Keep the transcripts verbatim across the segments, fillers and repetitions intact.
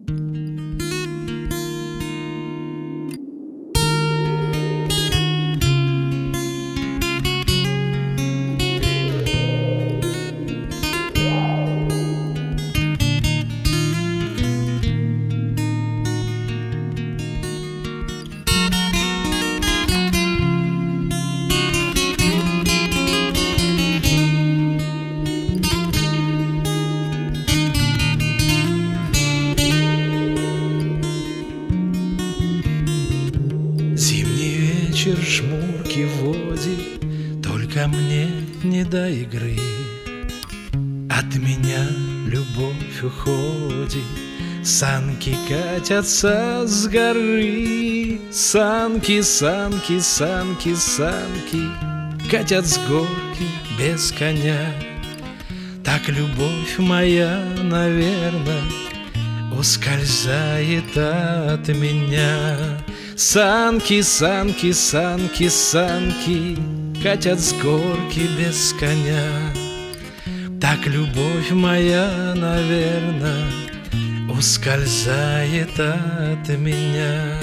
Вечер, жмурки в воде, только мне не до игры. От меня любовь уходит, санки катятся с горы. Санки, санки, санки, санки катят с горки без коня. Так любовь моя, наверно, ускользает от меня. Санки, санки, санки, санки катят с горки без коня. Так любовь моя, наверно, ускользает от меня.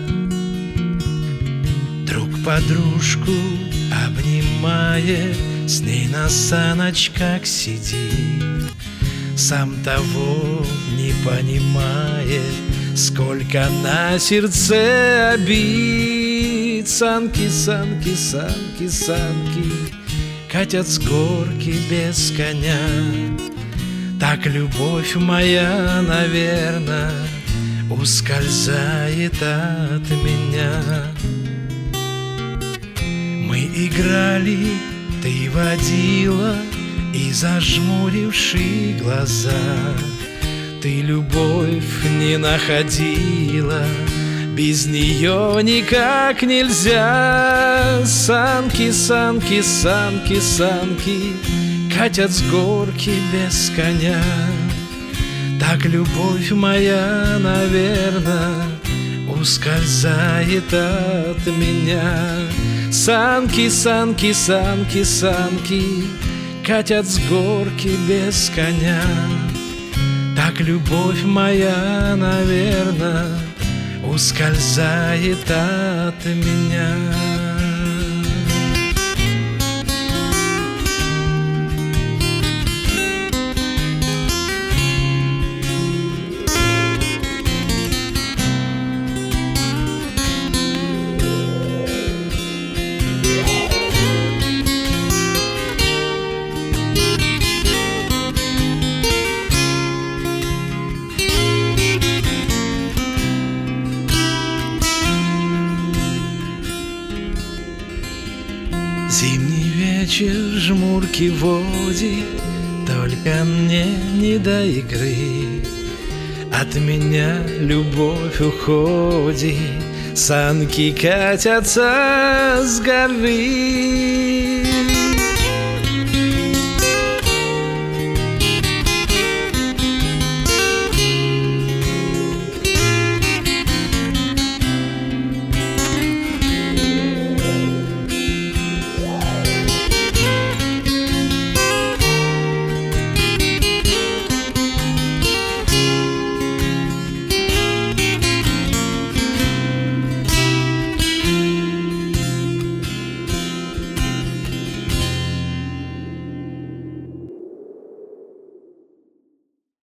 Друг подружку обнимает, с ней на саночках сидит, сам того не понимает, сколько на сердце обид. Санки, санки, санки, санки катят с горки без коня. Так любовь моя, наверно, ускользает от меня. Мы играли, ты водила, и зажмуривши глаза ты любовь не находила, без нее никак нельзя. Санки, санки, санки, санки катят с горки без коня. Так любовь моя, наверно, ускользает от меня. Санки, санки, санки, санки катят с горки без коня. Так любовь моя, наверно, ускользает от меня. Зимний вечер, жмурки в воде, только мне не до игры. От меня любовь уходит, санки катятся с горы.